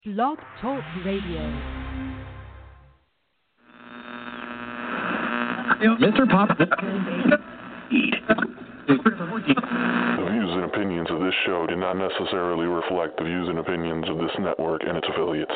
Blog Talk Radio. Mr. Pop. The views and opinions of this show do not necessarily reflect the views and opinions of this network and its affiliates.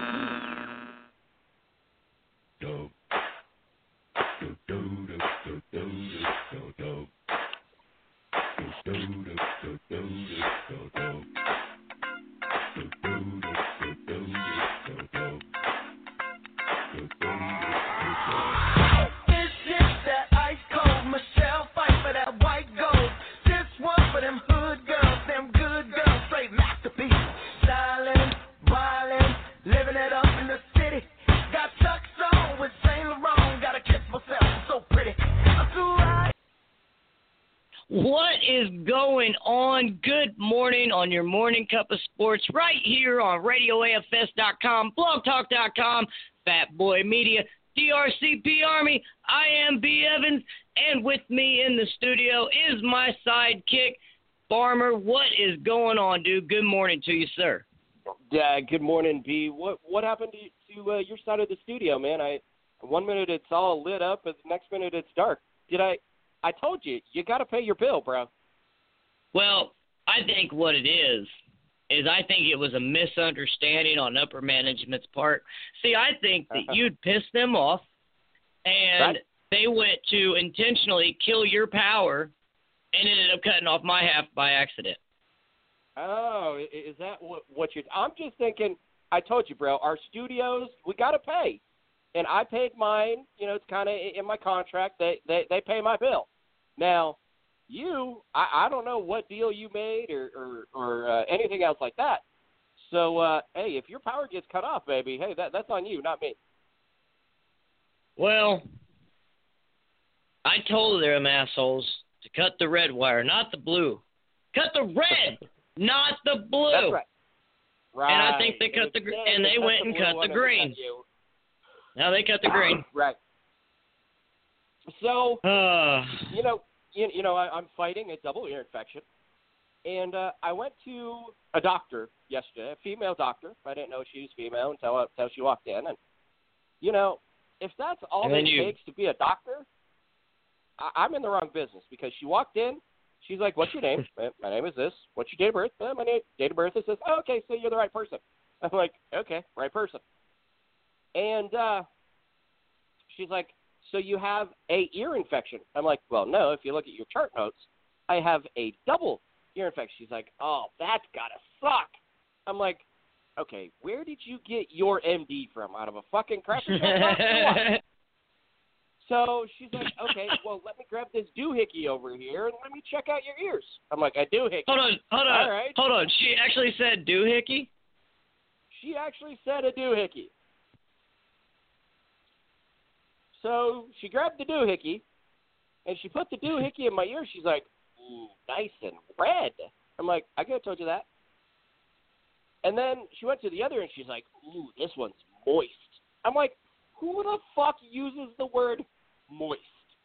What is going on? Good morning on your morning cup of sports right here on RadioAFS.com, BlogTalk.com, Fat Boy Media, DRCP Army. I am B. Evans, and with me in the studio is my sidekick, Farmer. What is going on, dude? Good morning to you, sir. Yeah, good morning, B. What happened to your side of the studio, man? One minute it's all lit up, and the next minute it's dark. I told you got to pay your bill, bro. Well, I think what it is I think it was a misunderstanding on upper management's part. See, I think that you'd pissed them off, and they went to intentionally kill your power and ended up cutting off my half by accident. Oh, is that what you're – I'm just thinking, I told you, bro, our studios, we got to pay. And I paid mine. You know, it's kind of in my contract. They pay my bill. Now, I don't know what deal you made or anything else like that. So, hey, if your power gets cut off, baby, hey, that's on you, not me. Well, I told them assholes to cut the red wire, not the blue. Cut the red, not the blue. That's right. Right. And I think they cut and they went and cut the green. Now they cut the green. Right. So, you know, I'm fighting a double ear infection, and I went to a doctor yesterday, a female doctor. I didn't know she was female until she walked in, and you know, if that's all it takes to be a doctor, I'm in the wrong business because she walked in. She's like, "What's your name?" My name is this. What's your date of birth? My date of birth is this. Oh, okay, so you're the right person. I'm like, okay, right person. And she's like, so you have a ear infection. I'm like, well, no, if you look at your chart notes, I have a double ear infection. She's like, oh, that's got to suck. I'm like, okay, where did you get your MD from? Out of a fucking cracker shop? So she's like, okay, well, let me grab this doohickey over here and let me check out your ears. I'm like, a doohickey. Hold on. All right. Hold on. She actually said doohickey? She actually said a doohickey. So she grabbed the doohickey, and she put the doohickey in my ear. She's like, ooh, nice and red. I'm like, I could have told you that. And then she went to the other, and she's like, ooh, this one's moist. I'm like, who the fuck uses the word moist?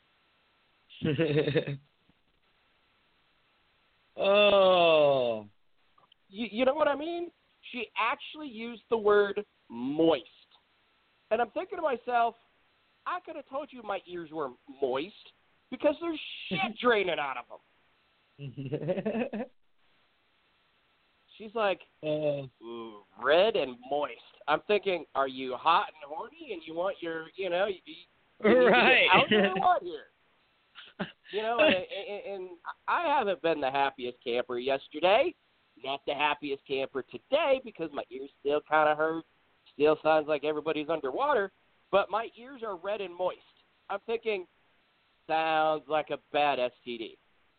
Oh. You know what I mean? She actually used the word moist. And I'm thinking to myself, I could have told you my ears were moist because there's shit draining out of them. She's like, ooh, red and moist. I'm thinking, are you hot and horny and you want your, you know, you right. out there or what here? You know, and I haven't been the happiest camper yesterday. Not the happiest camper today because my ears still kind of hurt. Still sounds like everybody's underwater. But my ears are red and moist. I'm thinking, sounds like a bad STD.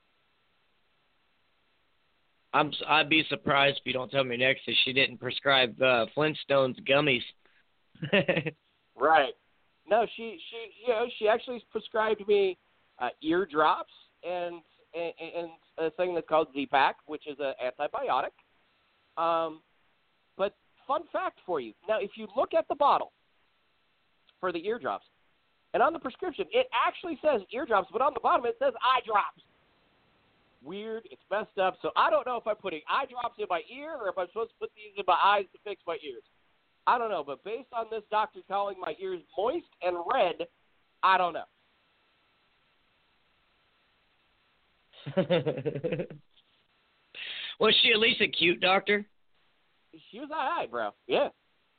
I'd be surprised if you don't tell me next that she didn't prescribe Flintstones gummies. Right. No, she actually prescribed me ear drops and a thing that's called Z-Pak, which is an antibiotic. But fun fact for you. Now, if you look at the bottle for the eardrops, and on the prescription, it actually says eardrops, but on the bottom it says eye drops. weird. It's messed up. So I don't know if I'm putting eye drops in my ear or if I'm supposed to put these in my eyes to fix my ears. I don't know. But based on this doctor calling my ears moist and red, I don't know. Was she at least a cute doctor? She was all right, bro. Yeah.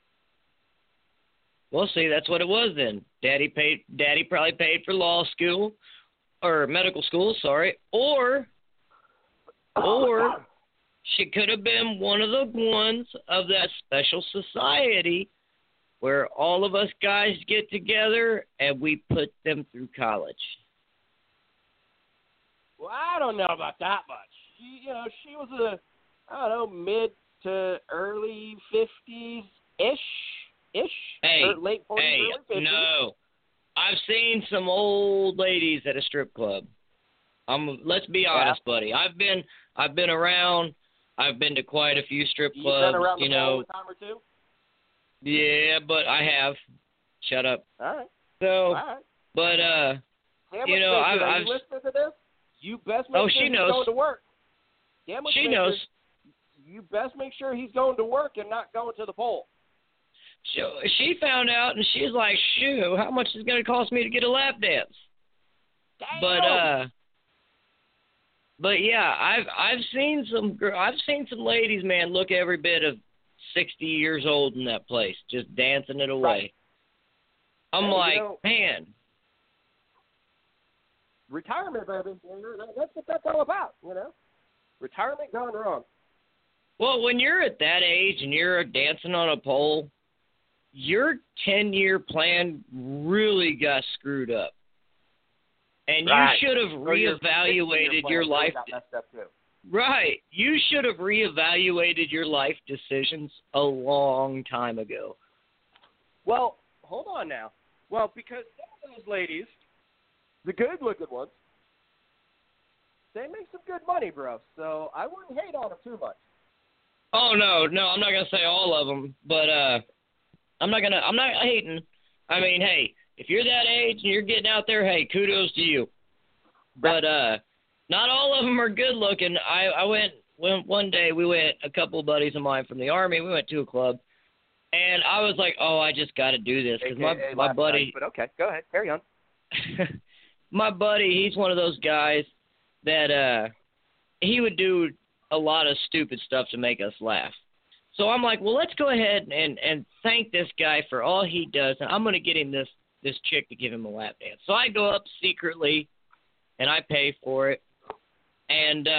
Well, see, that's what it was then. Daddy probably paid for law school or medical school, sorry, or she could have been one of the ones of that special society where all of us guys get together and we put them through college. Well, I don't know about that much. She was mid to early 50s-ish. Hey, late 40s, early 50s. No. I've seen some old ladies at a strip club. Let's be honest, buddy. I've been around. I've been to quite a few strip clubs. You've been around the pole a time or two? Yeah, but I have. Shut up. All right. So, all right. But I've you listening to this? You best make sure he's going to work. She knows. You best make sure he's going to work and not going to the pole. She found out, and she's like, "Shoo, how much is it going to cost me to get a lap dance?" Damn. But yeah, I've seen some ladies, man, look every bit of 60 years old in that place, just dancing it away. Right. I'm man. Retirement, baby. That's what that's all about, Retirement gone wrong. Well, when you're at that age and you're dancing on a pole, your 10-year plan really got screwed up. And you should have reevaluated your life. Right. You should have reevaluated your life decisions a long time ago. Well, hold on now. Well, because some of those ladies, the good-looking ones, they make some good money, bro. So I wouldn't hate on them too much. Oh, no, I'm not going to say all of them, but I'm not hating. I mean, hey, if you're that age and you're getting out there, hey, kudos to you. But not all of them are good looking. I went one day, a couple of buddies of mine from the Army, we went to a club, and I was like, oh, I just got to do this. Because my buddy. Night, but okay, go ahead, carry on. My buddy, he's one of those guys that he would do a lot of stupid stuff to make us laugh. So I'm like, well, let's go ahead and thank this guy for all he does, and I'm going to get him this chick to give him a lap dance. So I go up secretly, and I pay for it, and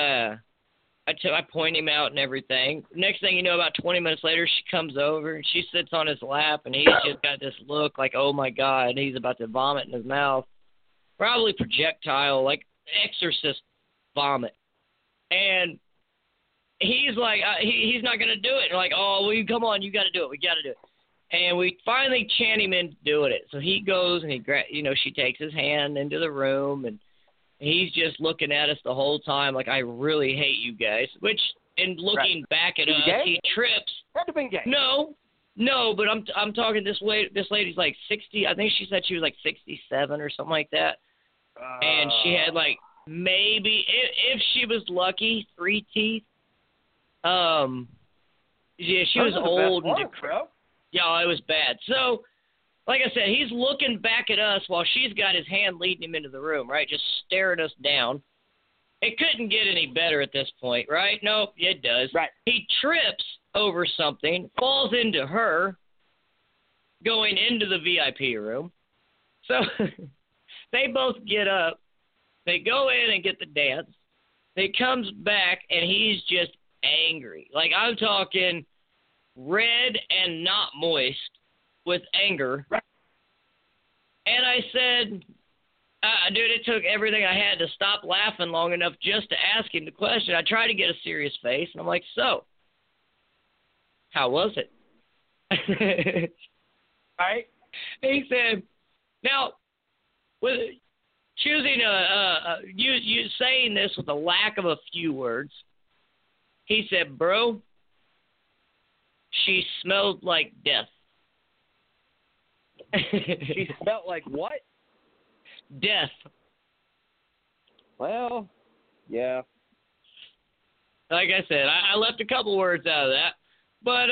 I point him out and everything. Next thing you know, about 20 minutes later, she comes over, and she sits on his lap, and he's just got this look like, oh, my God, he's about to vomit in his mouth. Probably projectile, like exorcist vomit. And he's like, he's not going to do it. And like, oh, well, come on, you got to do it. We got to do it. And we finally chant him into doing it. So he goes and she takes his hand into the room, and he's just looking at us the whole time like, I really hate you guys. Which, in looking back at us, he trips. Had to be gay. No, but I'm talking this lady's like 60. I think she said she was like 67 or something like that. And she had like maybe, if she was lucky, 3 teeth. Yeah, she was old and decrepit. Yeah, it was bad. So, like I said, he's looking back at us while she's got his hand leading him into the room, right? Just staring us down. It couldn't get any better at this point, right? Nope, it does. Right. He trips over something, falls into her, going into the VIP room. So they both get up. They go in and get the dance. He comes back, and he's just angry. Like, I'm talking red and not moist with anger. Right. And I said, dude, it took everything I had to stop laughing long enough just to ask him the question. I tried to get a serious face, and I'm like, so, how was it? Right. He said, now, with choosing you saying this with a lack of a few words, he said, bro, she smelled like death. She smelled like what? Death. Well, yeah. Like I said, I left a couple words out of that. But,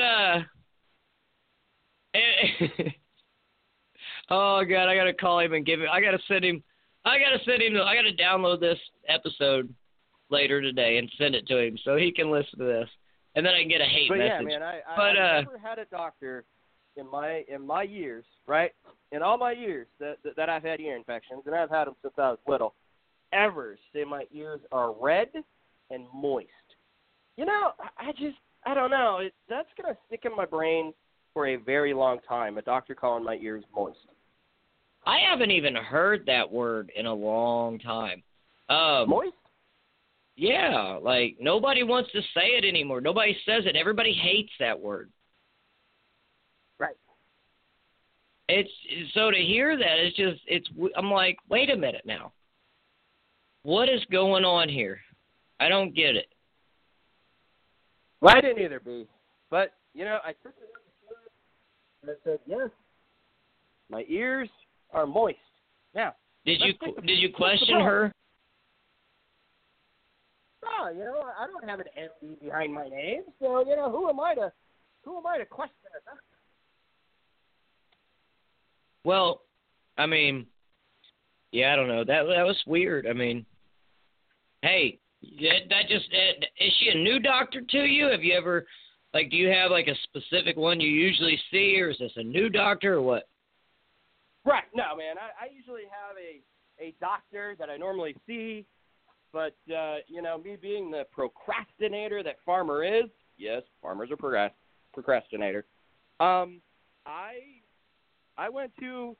oh, God, I got to call him and I got to download this episode later today and send it to him so he can listen to this. And then I can get a hate message. Yeah, man, I've never had a doctor in my years, right? In all my years that I've had ear infections, and I've had them since I was little, ever say my ears are red and moist. You know, I don't know. That's going to stick in my brain for a very long time, a doctor calling my ears moist. I haven't even heard that word in a long time. Moist? Yeah, like nobody wants to say it anymore. Nobody says it. Everybody hates that word. Right. So to hear that, I'm like, wait a minute now. What is going on here? I don't get it. Well, I didn't either, B. But, you know, I took it up and I said, yes, my ears are moist. Now, did you question her? No, you know, I don't have an MD behind my name, so, you know, who am I to question it? Well, I mean, yeah, I don't know. That was weird. I mean, hey, is she a new doctor to you? Have you ever, like, do you have, like, a specific one you usually see, or is this a new doctor, or what? Right. No, man, I usually have a doctor that I normally see, but, you know, me being the procrastinator that Farmer is, yes, Farmer's a procrastinator, I went to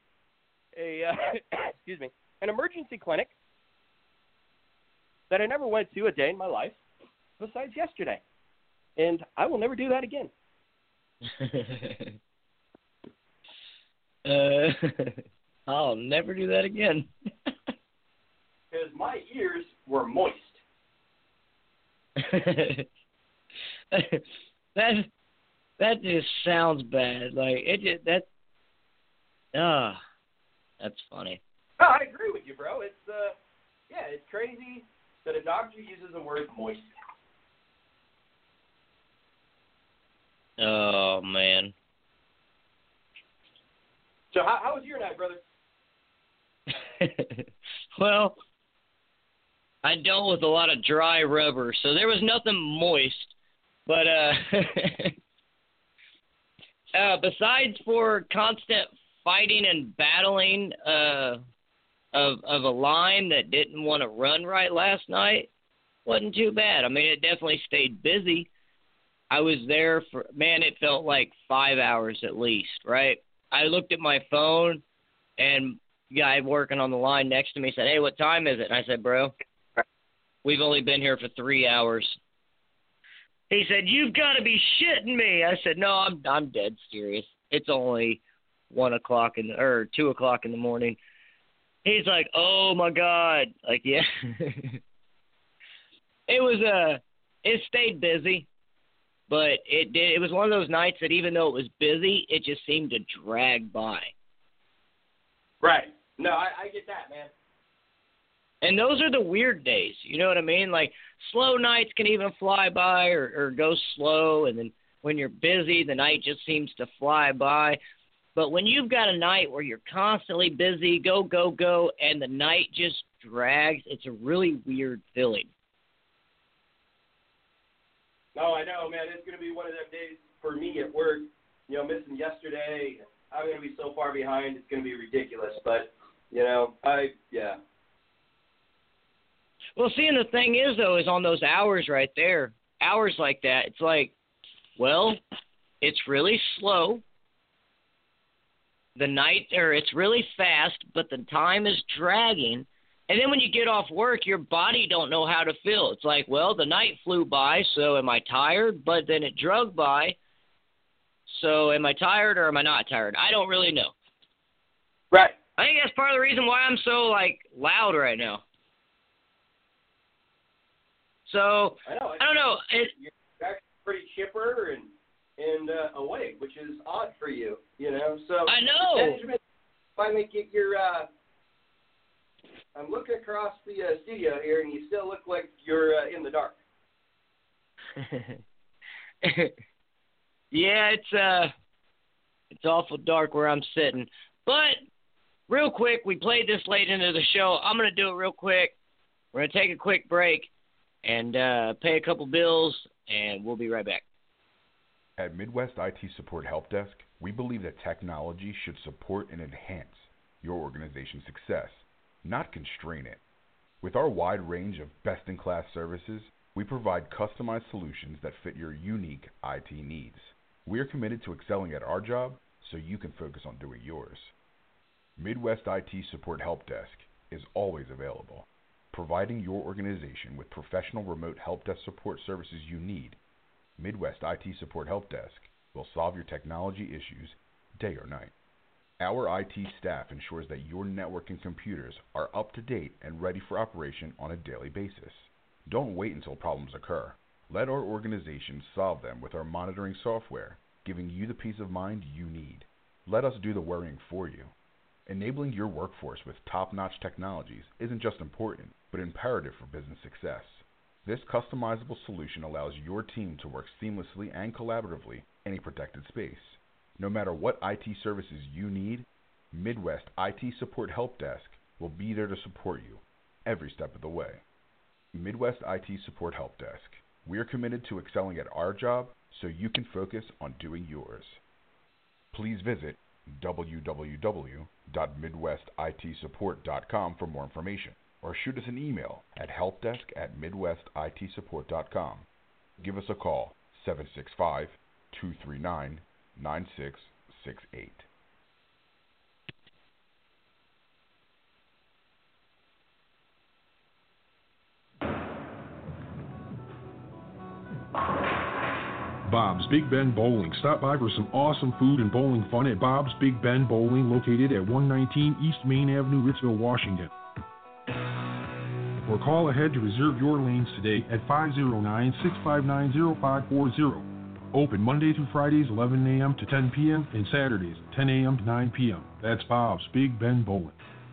an emergency clinic that I never went to a day in my life besides yesterday. And I will never do that again. I'll never do that again. Because my ears were moist. That just sounds bad. Like that's funny. Oh, I agree with you, bro. It's it's crazy that a doctor uses the word moist. Oh man. So how was your night, brother? Well, I dealt with a lot of dry rubber, so there was nothing moist. But besides for constant fighting and battling of a line that didn't want to run right last night, wasn't too bad. I mean, it definitely stayed busy. I was there for, man, it felt like 5 hours at least, right? I looked at my phone, and the guy working on the line next to me said, "Hey, what time is it?" And I said, "Bro, we've only been here for 3 hours." He said, "You've got to be shitting me." I said, "No, I'm dead serious. It's only 2 o'clock in the morning." He's like, "Oh my God!" Like, yeah. It stayed busy, but it was one of those nights that even though it was busy, it just seemed to drag by. Right. No, I get that, man. And those are the weird days. You know what I mean? Like, slow nights can even fly by or go slow, and then when you're busy, the night just seems to fly by. But when you've got a night where you're constantly busy, go, go, go, and the night just drags, it's a really weird feeling. No, I know, man. It's going to be one of them days for me at work, you know, missing yesterday. I'm going to be so far behind, it's going to be ridiculous. But, you know, Well, see, and the thing is, though, is on those hours right there, hours like that, it's like, well, it's really slow. It's really fast, but the time is dragging. And then when you get off work, your body don't know how to feel. It's like, well, the night flew by, so am I tired? But then it drug by, so am I tired or am I not tired? I don't really know. Right. I think that's part of the reason why I'm so, like, loud right now. So, I don't know. You're actually pretty chipper and awake, which is odd for you, you know. So I know. Management finally get your. I'm looking across the studio here, and you still look like you're in the dark. Yeah, it's awful dark where I'm sitting. But real quick, we played this late into the show. I'm going to do it real quick. We're going to take a quick break and pay a couple bills, and we'll be right back. At Midwest IT Support Help Desk, we believe that technology should support and enhance your organization's success, not constrain it. With our wide range of best-in-class services, we provide customized solutions that fit your unique IT needs. We are committed to excelling at our job so you can focus on doing yours. Midwest IT Support Help Desk is always available, providing your organization with professional remote help desk support services you need. Midwest IT Support Help Desk will solve your technology issues day or night. Our IT staff ensures that your network and computers are up to date and ready for operation on a daily basis. Don't wait until problems occur. Let our organization solve them with our monitoring software, giving you the peace of mind you need. Let us do the worrying for you. Enabling your workforce with top-notch technologies isn't just important, but imperative for business success. This customizable solution allows your team to work seamlessly and collaboratively in a protected space. No matter what IT services you need, Midwest IT Support Help Desk will be there to support you every step of the way. Midwest IT Support Help Desk. We are committed to excelling at our job so you can focus on doing yours. Please visit www.midwestitsupport.com for more information, or shoot us an email at helpdesk@midwestitsupport.com. Give us a call, 765-239-9668. Bob's Big Bend Bowling. Stop by for some awesome food and bowling fun at Bob's Big Bend Bowling, located at 119 East Main Avenue, Ritzville, Washington. Or call ahead to reserve your lanes today at 509-659-0540. Open Monday through Fridays, 11 a.m. to 10 p.m. and Saturdays, 10 a.m. to 9 p.m. That's Bob's Big Bend Bowling.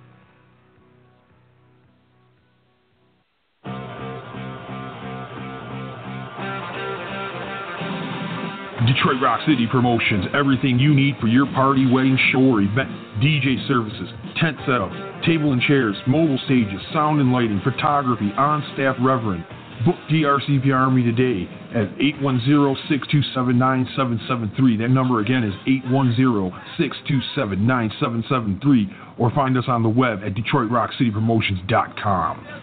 Detroit Rock City Promotions, everything you need for your party, wedding, show, or event. DJ services, tent setup, table and chairs, mobile stages, sound and lighting, photography, on-staff reverend. Book DRCP Army today at 810-627-9773. That number again is 810-627-9773. Or find us on the web at DetroitRockCityPromotions.com.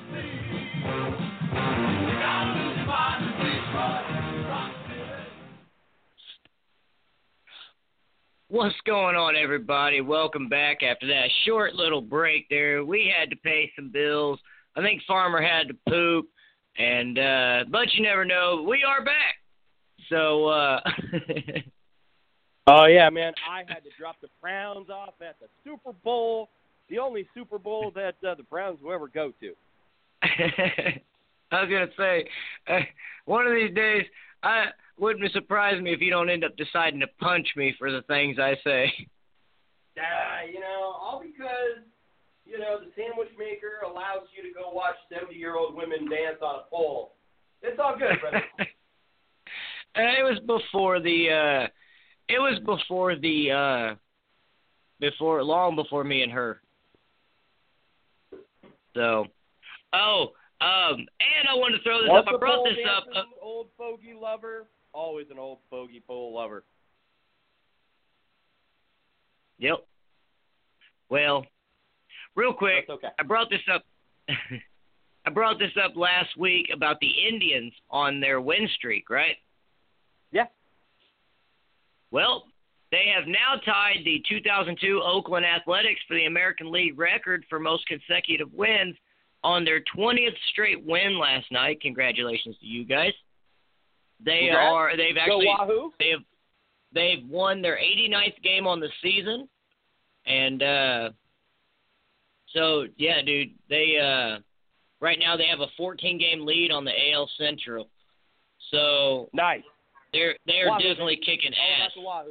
What's going on, everybody? Welcome back after that short little break there. We had to pay some bills. I think Farmer had to poop, and but you never know. We are back. So, Oh, yeah, man. I had to drop the Browns off at the Super Bowl, the only Super Bowl that the Browns will ever go to. I was going to say, one of these days, wouldn't surprise me if you don't end up deciding to punch me for the things I say. All because, the sandwich maker allows you to go watch 70-year-old women dance on a pole. It's all good, brother. Long before me and her. So, and I wanted to throw this up. I brought this up. Old bogey lover, always an old bogey pole lover. Yep. Well, real quick, okay. I brought this up. I brought this up last week about the Indians on their win streak, right? Yeah. Well, they have now tied the 2002 Oakland Athletics for the American League record for most consecutive wins on their 20th straight win last night. Congratulations to you guys. They've won their 89th game on the season. And so yeah, dude, they right now they have a 14-game lead on the AL Central. So nice. They're definitely kicking ass.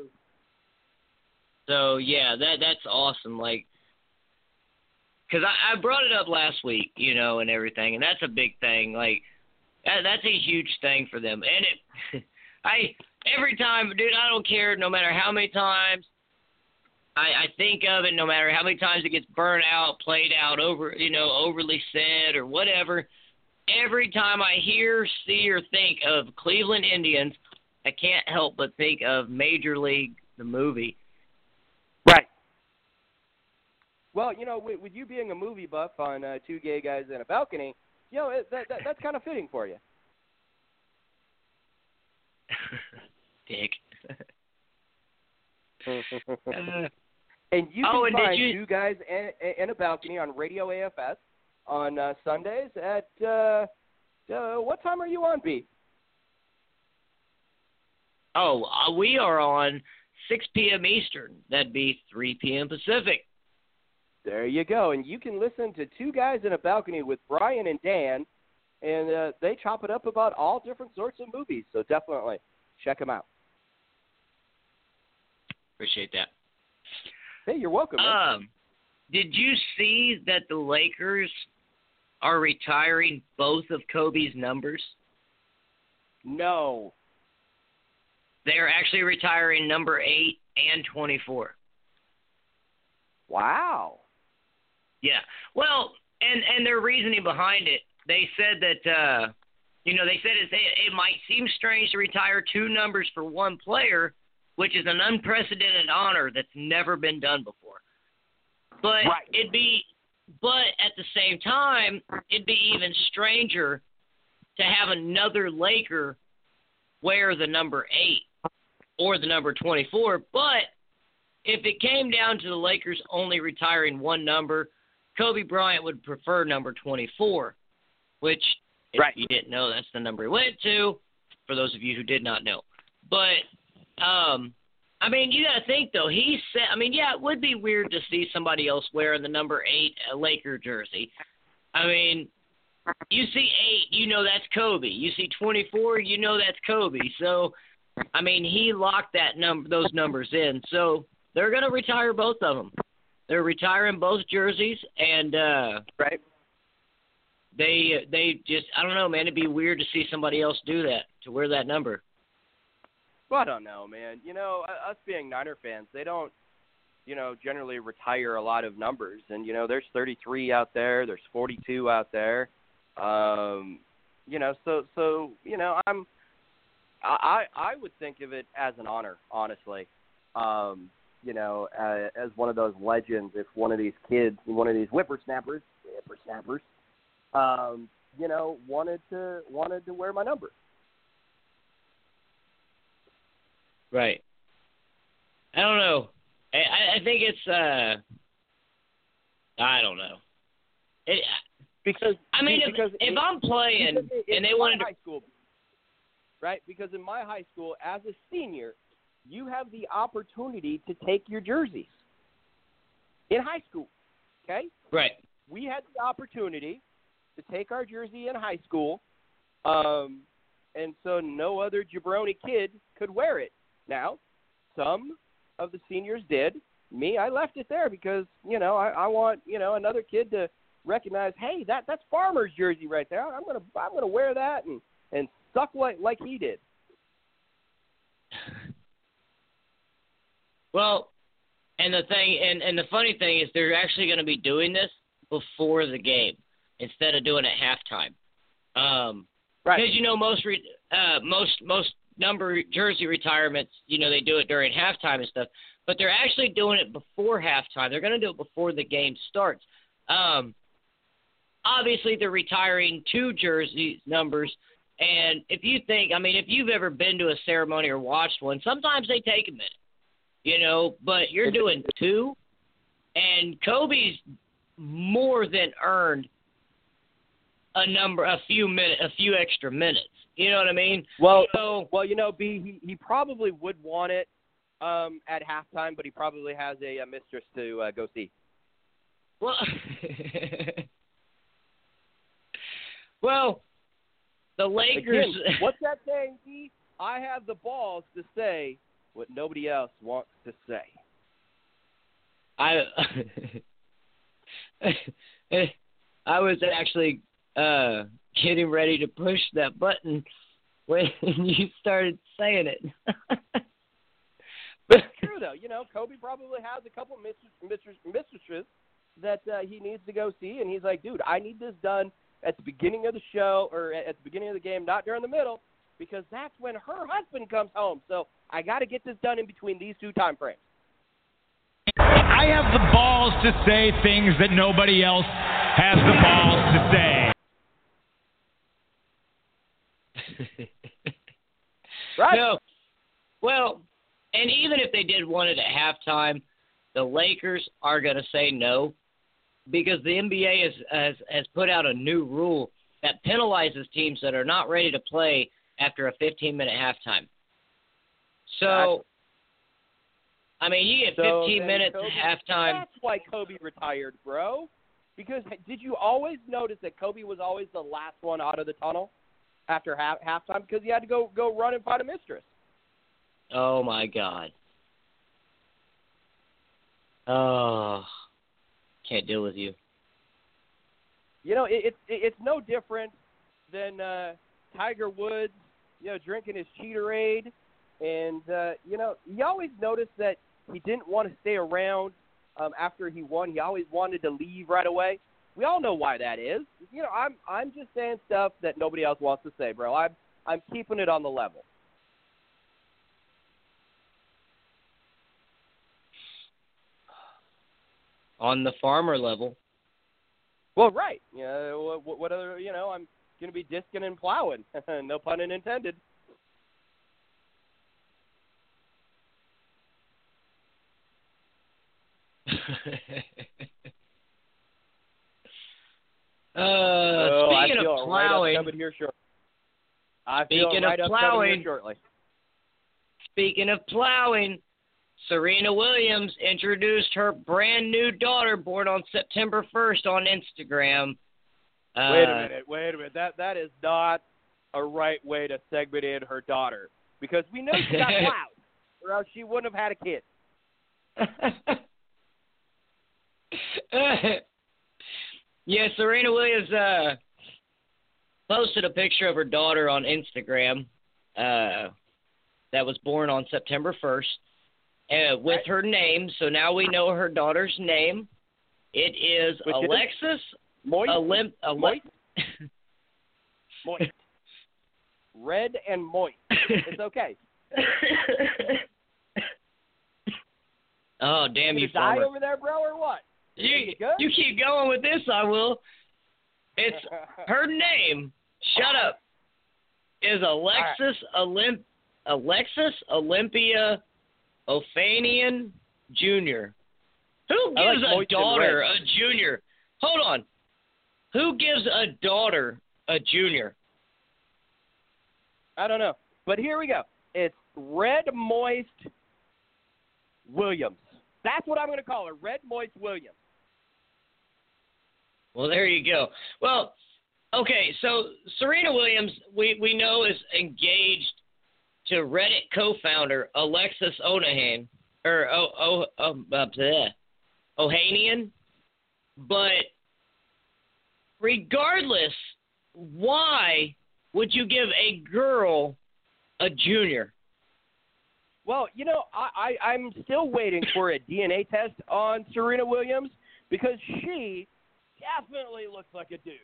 So yeah, that's awesome. Like, because I brought it up last week, and everything, and that's a big thing. Like, That's a huge thing for them. And every time, dude, I don't care, no matter how many times I think of it, no matter how many times it gets burnt out, played out, overly said or whatever, every time I hear, see, or think of Cleveland Indians, I can't help but think of Major League, the movie. Right. Well, with you being a movie buff on Two Gay Guys in a Balcony, that's kind of fitting for you. Dick. And you can find you... Two Guys in a Balcony on Radio AFS on Sundays at, what time are you on, B? We are on 6 p.m. Eastern. That'd be 3 p.m. Pacific. There you go. And you can listen to Two Guys in a Balcony with Brian and Dan, and they chop it up about all different sorts of movies. So definitely check them out. Appreciate that. Hey, you're welcome. Man. Did you see that the Lakers are retiring both of Kobe's numbers? No. They're actually retiring number 8 and 24. Wow. Yeah. Well, and their reasoning behind it, they said that, it might seem strange to retire 2 numbers for one player, which is an unprecedented honor that's never been done before. But right. But at the same time, it'd be even stranger to have another Laker wear the number 8 or the number 24. But if it came down to the Lakers only retiring one number, Kobe Bryant would prefer number 24, which, if you didn't know, that's the number he went to, for those of you who did not know. But, you got to think, though. He said, it would be weird to see somebody else wearing the number 8 Laker jersey. You see 8, that's Kobe. You see 24, that's Kobe. So, he locked those numbers in. So they're going to retire both of them. They're retiring both jerseys, and they just, I don't know, man. It'd be weird to see somebody else do that, to wear that number. Well, I don't know, man. Us being Niner fans, they don't, generally retire a lot of numbers. And, there's 33 out there. There's 42 out there. I would think of it as an honor, honestly. As one of those legends, if one of these kids, one of these whippersnappers, wanted to wear my number. Right. I don't know. I think it's, I don't know. Because if I'm playing and they wanted to... High school, right? Because in my high school, as a senior, you have the opportunity to take your jerseys. In high school, okay? Right. We had the opportunity to take our jersey in high school, and so no other jabroni kid could wear it. Now, some of the seniors did. Me, I left it there because, I want, another kid to recognize, hey, that's Farmer's jersey right there. I'm gonna wear that and suck like he did. Well, and the thing, and the funny thing is, they're actually going to be doing this before the game instead of doing it at halftime. Because most number jersey retirements, they do it during halftime and stuff, but they're actually doing it before halftime. They're going to do it before the game starts. Obviously, they're retiring 2 jersey numbers, and if you think, if you've ever been to a ceremony or watched one, sometimes they take a minute, but you're doing 2, and Kobe's more than earned a few extra minutes. You know what I mean? Well, B, he probably would want it at halftime, but he probably has a mistress to go see. Well, well, the Lakers. Again, what's that saying, B? I have the balls to say what nobody else wants to say. I was actually getting ready to push that button when you started saying it. But it's true, though. You know, Kobe probably has a couple mistresses that he needs to go see, and he's like, dude, I need this done at the beginning of the show or at the beginning of the game, not during the middle, because that's when her husband comes home. So I got to get this done in between these two time frames. I have the balls to say things that nobody else has the balls to say. Right. No. Well, and even if they did want it at halftime, the Lakers are going to say no, because the NBA has put out a new rule that penalizes teams that are not ready to play after a 15-minute halftime. So, I mean, you get 15 minutes at halftime. That's why Kobe retired, bro. Because did you always notice that Kobe was always the last one out of the tunnel after halftime? Because he had to go run and find a mistress. Oh, my God. Oh, can't deal with you. You know, it's no different than Tiger Woods, you know, drinking his Cheaterade. And, you know, you always notice that he didn't want to stay around after he won. He always wanted to leave right away. We all know why that is. You know, I'm just saying stuff that nobody else wants to say, bro. I'm keeping it on the level. On the farmer level. Well, right. You know, what other, you know, I'm going to be disking and plowing. No pun intended. Speaking of plowing, Speaking of plowing, Serena Williams introduced her brand new daughter, born on September 1st, on Instagram. Wait a minute. That is not a right way to segment in her daughter, because we know she got plowed, or else she wouldn't have had a kid. Yeah, Serena Williams posted a picture of her daughter on Instagram that was born on September 1st with her name. So now we know her daughter's name. It is Alexis Moist. Red and moist. It's okay. Oh, damn you, die farmer. over there, bro, or what? You keep going with this, I will. It's her name. Shut up. Is Alexis Olympia Ophanian Jr. Who gives a daughter a junior? Hold on. Who gives a daughter a junior? I don't know. But here we go. It's Red Moist Williams. That's what I'm going to call her, Red Moist Williams. Well, there you go. Well, okay, so Serena Williams, we know, is engaged to Reddit co-founder Alexis Ohanian, Ohanian. But regardless, why would you give a girl a junior? Well, you know, I'm still waiting for a DNA test on Serena Williams, because she definitely looks like a dude.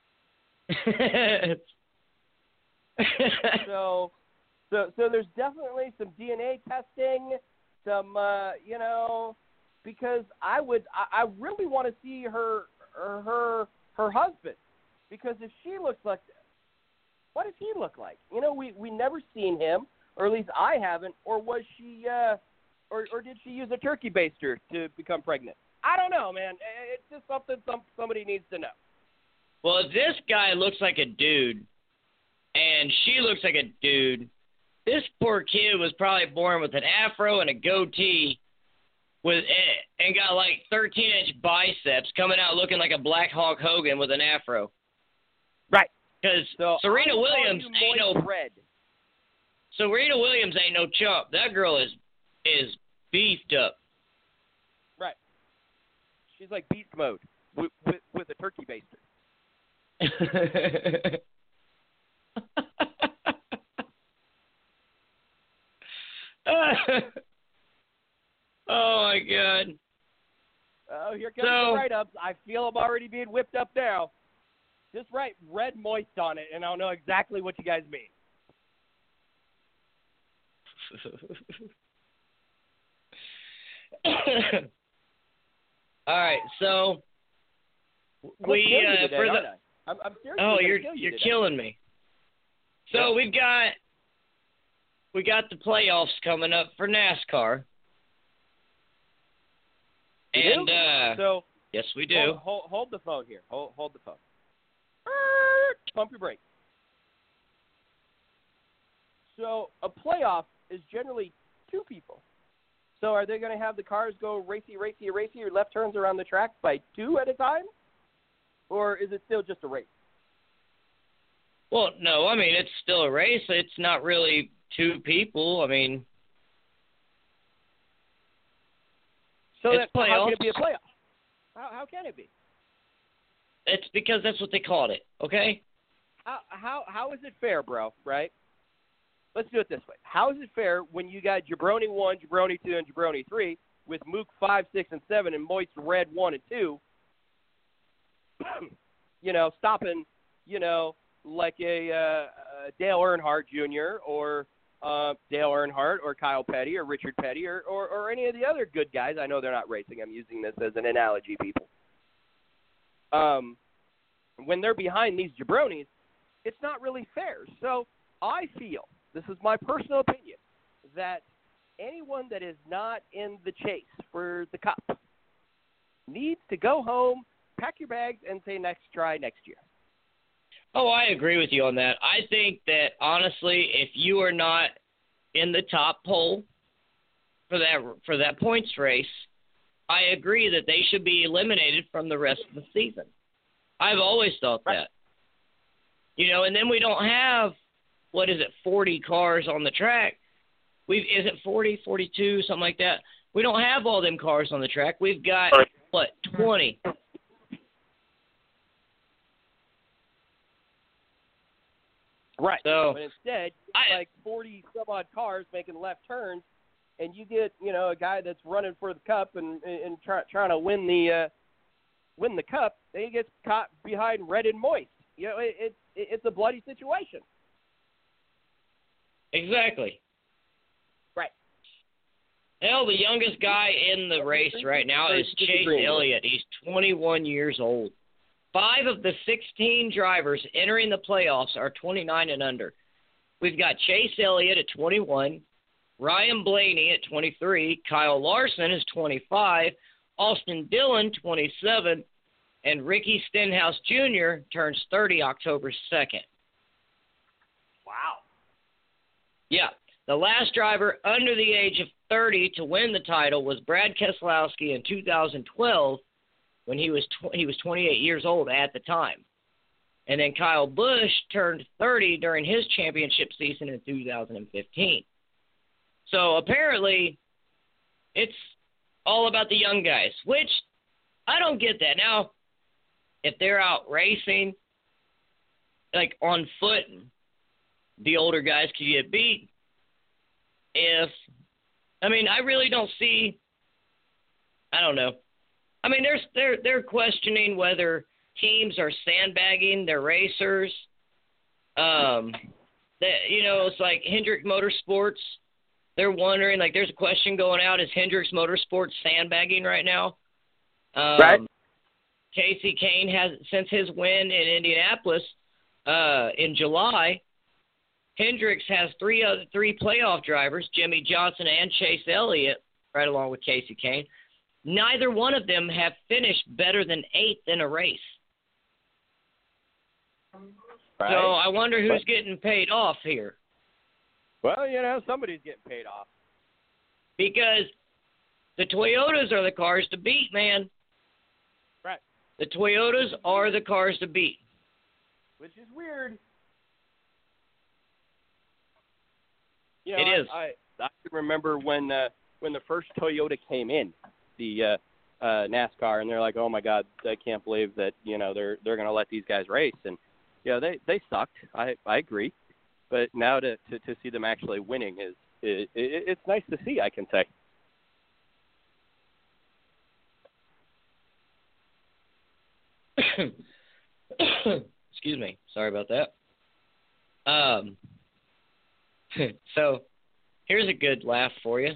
So there's definitely some DNA testing, some you know, because I really want to see her husband, because if she looks like this, what does he look like? You know, we never seen him, or at least I haven't. Or was she or did she use a turkey baster to become pregnant? I don't know, man. It's just something somebody needs to know. Well, if this guy looks like a dude and she looks like a dude, this poor kid was probably born with an afro and a goatee and got like 13-inch biceps, coming out looking like a Black Hawk Hogan with an afro. Right. Because Serena Williams ain't no red. Serena Williams ain't no chump. That girl is beefed up. Right. She's like beast mode with a turkey baster. Oh my God. Oh, here comes the write-ups. I feel I'm already being whipped up now. Just write red moist on it, and I'll know exactly what you guys mean. All right, so I'm serious. Oh, you're killing me. So we got the playoffs coming up for NASCAR. And yes, we do. Hold the phone here. Hold the phone. Pump your brakes. So a playoff is generally two people. So are they going to have the cars go racy, or left turns around the track by two at a time? Or is it still just a race? Well, no, I mean, it's still a race. It's not really two people. I mean, so it's how playoffs. can it be a playoff? How can it be? It's because that's what they called it, okay? How is it fair, bro, right? Let's do it this way. How is it fair when you got Jabroni 1, Jabroni 2, and Jabroni 3 with Mook 5, 6, and 7 and Moist Red 1 and 2, stopping, like a Dale Earnhardt Jr. or Dale Earnhardt or Kyle Petty or Richard Petty or any of the other good guys. I know they're not racing. I'm using this as an analogy, people. When they're behind these jabronis, it's not really fair. So I feel, this is my personal opinion, that anyone that is not in the chase for the cup needs to go home, pack your bags, and say try next year. Oh, I agree with you on that. I think that, honestly, if you are not in the top pole for that points race, I agree that they should be eliminated from the rest of the season. I've always thought that. And then we don't have, 40 cars on the track. Is it 40, 42, something like that? We don't have all them cars on the track. We've got, 20? Right. So, but instead, like 40 some odd cars making left turns, and you get a guy that's running for the cup and trying to win the cup, then he gets caught behind Red and Moist. It's a bloody situation. Exactly. Right. Hell, the youngest guy in the race right now is Chase Elliott. He's 21 years old. 5 of the 16 drivers entering the playoffs are 29 and under. We've got Chase Elliott at 21, Ryan Blaney at 23, Kyle Larson is 25, Austin Dillon 27, and Ricky Stenhouse Jr. turns 30 October 2nd. Wow. Yeah. The last driver under the age of 30 to win the title was Brad Keselowski in 2012 when he was 28 years old at the time. And then Kyle Busch turned 30 during his championship season in 2015. So apparently it's all about the young guys, which I don't get that. Now, if they're out racing, like on foot, the older guys could get beat. I really don't see, I don't know. I mean, they're questioning whether teams are sandbagging their racers. It's like Hendrick Motorsports. They're wondering, like, there's a question going out: is Hendrick Motorsports sandbagging right now? Right. Casey Kane has, since his win in Indianapolis in July, Hendricks has three playoff drivers: Jimmy Johnson and Chase Elliott, right along with Casey Kane. Neither one of them have finished better than 8th in a race. Right. So I wonder who's getting paid off here. Well, somebody's getting paid off. Because the Toyotas are the cars to beat, man. Right. The Toyotas are the cars to beat. Which is weird. It is. I can remember when the first Toyota came in, the NASCAR, and they're like, oh my God, I can't believe that they're going to let these guys race, and they sucked. I agree, but now to see them actually winning it's nice to see, I can say. Excuse me. Sorry about that. So here's a good laugh for you.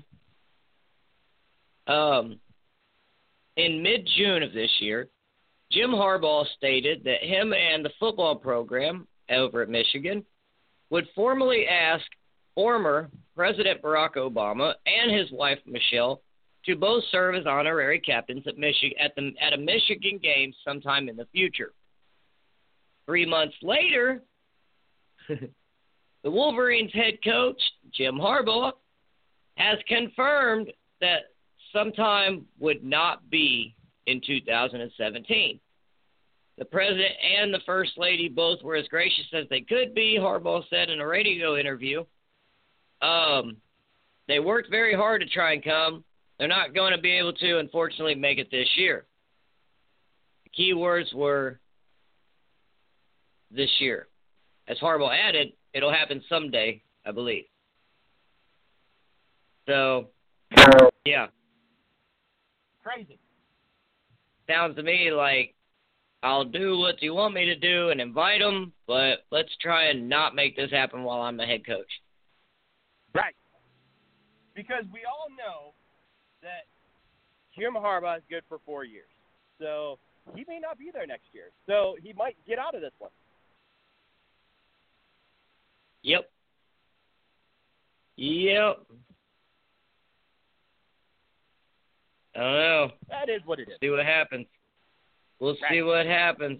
In mid-June of this year, Jim Harbaugh stated that him and the football program over at Michigan would formally ask former President Barack Obama and his wife Michelle to both serve as honorary captains at a Michigan game sometime in the future. 3 months later, the Wolverines head coach, Jim Harbaugh, has confirmed that sometime would not be in 2017. The president and the first lady both were as gracious as they could be, Harbaugh said in a radio interview. They worked very hard to try and come. They're not going to be able to, unfortunately, make it this year. The key words were this year. As Harbaugh added, it'll happen someday, I believe. So, yeah. Crazy. Sounds to me like I'll do what you want me to do and invite them, but let's try and not make this happen while I'm the head coach. Right. Because we all know that Jim Harbaugh is good for 4 years. So he may not be there next year. So he might get out of this one. Yep. I don't know. That is what it is. See what happens. We'll see what happens.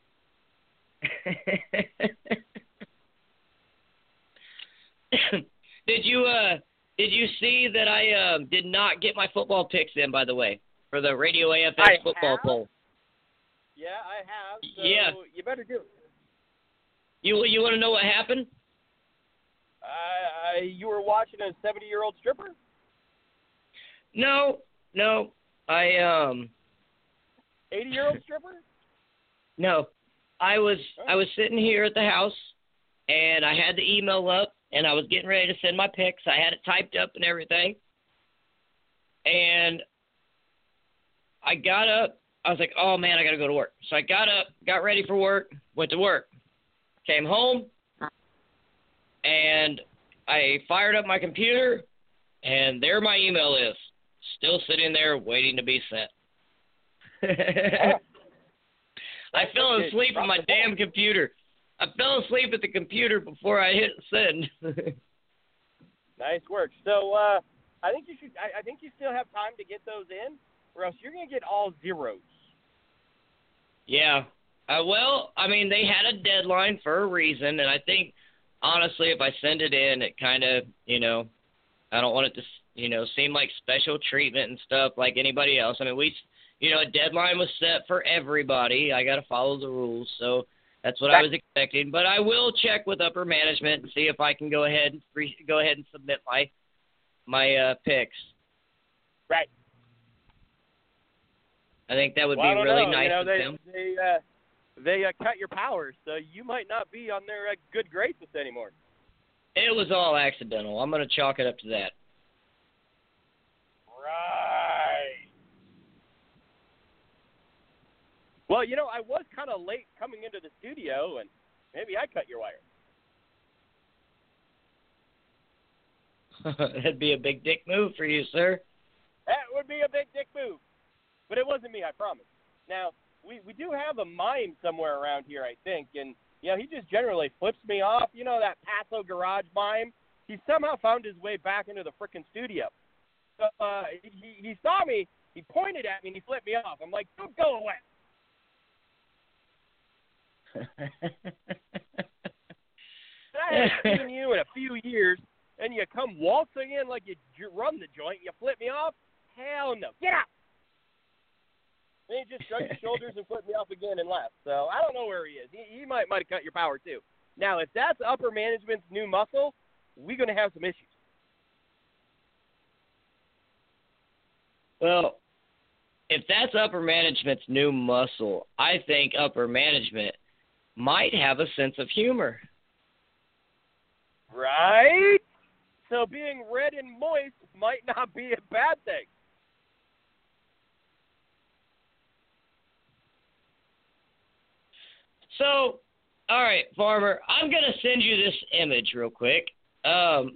Did you see that I did not get my football picks in, by the way, for the Radio AFS football poll? Yeah, I have. So yeah. You better do it. You want to know what happened? You were watching a 70-year-old stripper? No. I 80-year-old stripper? No. I was sitting here at the house, and I had the email up, and I was getting ready to send my picks. I had it typed up and everything. And I got up. I was like, oh, man, I got to go to work. So I got up, got ready for work, went to work, came home, and I fired up my computer, and there my email is, still sitting there waiting to be sent. I fell asleep on my damn computer. I fell asleep at the computer before I hit send. Nice work. So I think you should. I think you still have time to get those in, or else you're going to get all zeros. Yeah. Well, I mean, they had a deadline for a reason, and I think, honestly, if I send it in, it kind of, I don't want it to, seem like special treatment and stuff like anybody else. I mean, a deadline was set for everybody. I got to follow the rules, so that's what I was expecting. But I will check with upper management and see if I can go ahead and submit my picks. Right. I think that would be really nice of them. They cut your powers, so you might not be on their good graces anymore. It was all accidental. I'm going to chalk it up to that. Right. Well, I was kind of late coming into the studio, and maybe I cut your wire. That'd be a big dick move for you, sir. That would be a big dick move. But it wasn't me, I promise. Now, we do have a mime somewhere around here, I think, and, he just generally flips me off. That Paso Garage mime? He somehow found his way back into the frickin' studio. So, he saw me, he pointed at me, and he flipped me off. I'm like, don't go away. I haven't seen you in a few years, and you come waltzing in like you run the joint, you flip me off? Hell no. Get out! And he just shrugged his shoulders and flipped me off again and left. So I don't know where he is. He might have cut your power too. Now, if that's upper management's new muscle, we're going to have some issues. Well, if that's upper management's new muscle, I think upper management might have a sense of humor. Right? So being red and moist might not be a bad thing. So, all right, Farmer, I'm going to send you this image real quick. A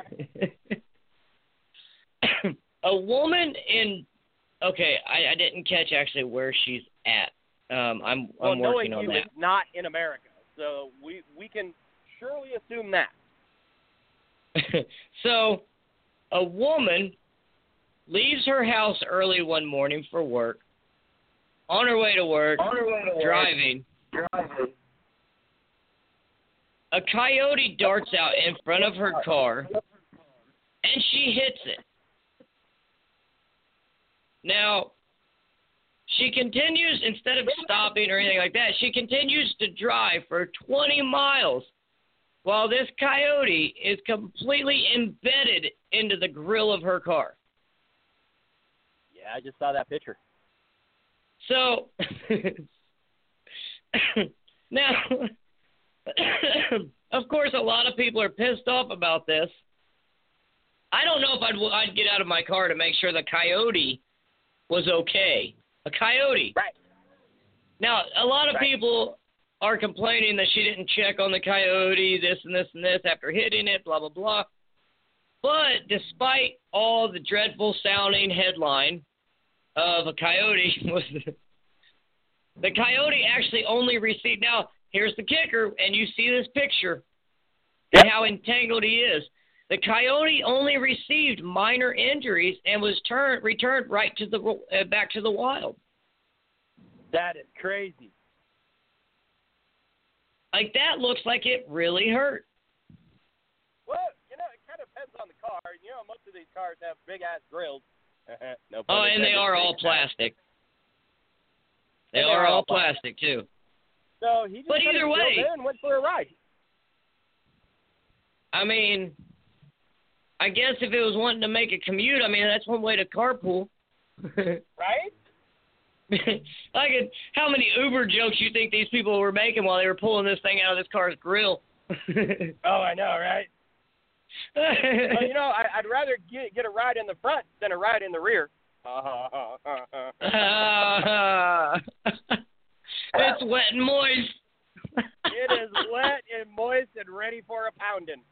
woman in, okay, I didn't catch actually where she's at. I'm working on that. Is not in America, so we can surely assume that. So, a woman leaves her house early one morning for work. On her way to work, driving. A coyote darts out in front of her car, and she hits it. Now, she continues, instead of stopping or anything like that, she continues to drive for 20 miles while this coyote is completely embedded into the grill of her car. Yeah, I just saw that picture. So, now, of course, a lot of people are pissed off about this. I don't know if I'd get out of my car to make sure the coyote was okay. A coyote. Right. Now, a lot of people are complaining that she didn't check on the coyote, this and this and this, after hitting it, blah, blah, blah. But despite all the dreadful sounding headline of a coyote, the coyote actually only received, now, here's the kicker, and you see this picture, and how entangled he is. The coyote only received minor injuries and was returned right to back to the wild. That is crazy. Like, that looks like it really hurt. Well, it kind of depends on the car. Most of these cars have big-ass grills. No oh, and they are all plastic. They are all plastic, too. So he just but either way, and went for a ride. I mean, I guess if it was wanting to make a commute, I mean, that's one way to carpool. Right? How many Uber jokes you think these people were making while they were pulling this thing out of this car's grill? Oh, I know, right? Well, I'd rather get a ride in the front than a ride in the rear. It's wet and moist. It is wet and moist and ready for a pounding.